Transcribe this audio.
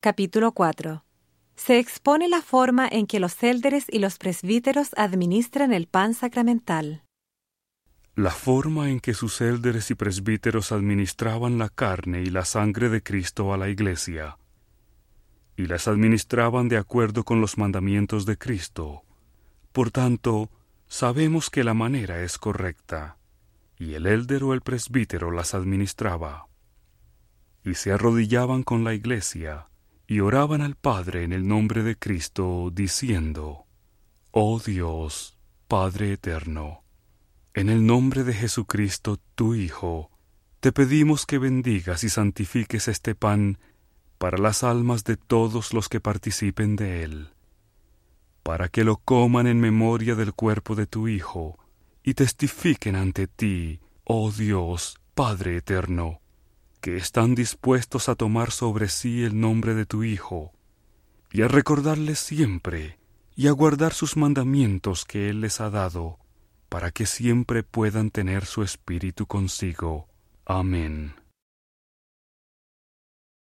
Capítulo 4. Se expone la forma en que los élderes y los presbíteros administran el pan sacramental. La forma en que sus élderes y presbíteros administraban la carne y la sangre de Cristo a la Iglesia, y las administraban de acuerdo con los mandamientos de Cristo. Por tanto, sabemos que la manera es correcta, y el élder o el presbítero las administraba. Y se arrodillaban con la Iglesia, y oraban al Padre en el nombre de Cristo, diciendo: Oh Dios, Padre eterno, en el nombre de Jesucristo, tu Hijo, te pedimos que bendigas y santifiques este pan para las almas de todos los que participen de él, para que lo coman en memoria del cuerpo de tu Hijo, y testifiquen ante ti, oh Dios, Padre eterno, que están dispuestos a tomar sobre sí el nombre de tu Hijo, y a recordarles siempre, y a guardar sus mandamientos que Él les ha dado, para que siempre puedan tener su espíritu consigo. Amén.